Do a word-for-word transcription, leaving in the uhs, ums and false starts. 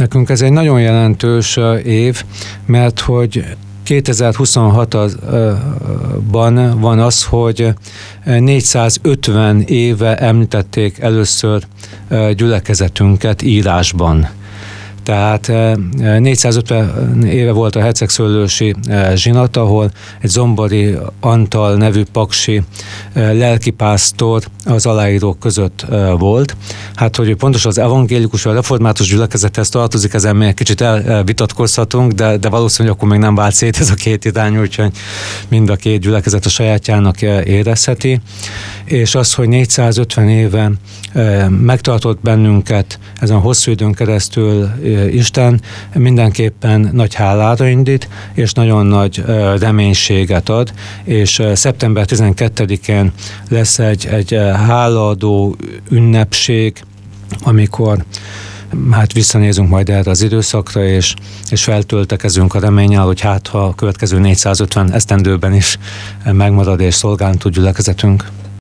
Nekünk ez egy nagyon jelentős év, mert hogy kétezer-huszonhatban van az, hogy négyszázötven éve említették először gyülekezetünket írásban. Tehát négyszázötven éve volt a hercegszőlősi zsinat, ahol egy Zombori Antal nevű paksi lelkipásztor az aláírók között volt. Hát, hogy pontosan az evangélikus vagy a református gyülekezethez tartozik, ezen még kicsit elvitatkozhatunk, de, de valószínűleg akkor még nem vált szét ez a két irány, úgyhogy mind a két gyülekezet a sajátjának érezheti. És az, hogy négyszázötven éve megtartott bennünket ezen hosszú időn keresztül Isten, mindenképpen nagy hálára indít, és nagyon nagy reménységet ad, és szeptember tizenkettedikén lesz egy, egy hálaadó ünnepség, amikor hát visszanézünk majd erre az időszakra, és, és feltöltekezünk a reménnyel, hogy hát ha a következő négyszázötven esztendőben is megmarad és szolgálni tud gyülekezetünk.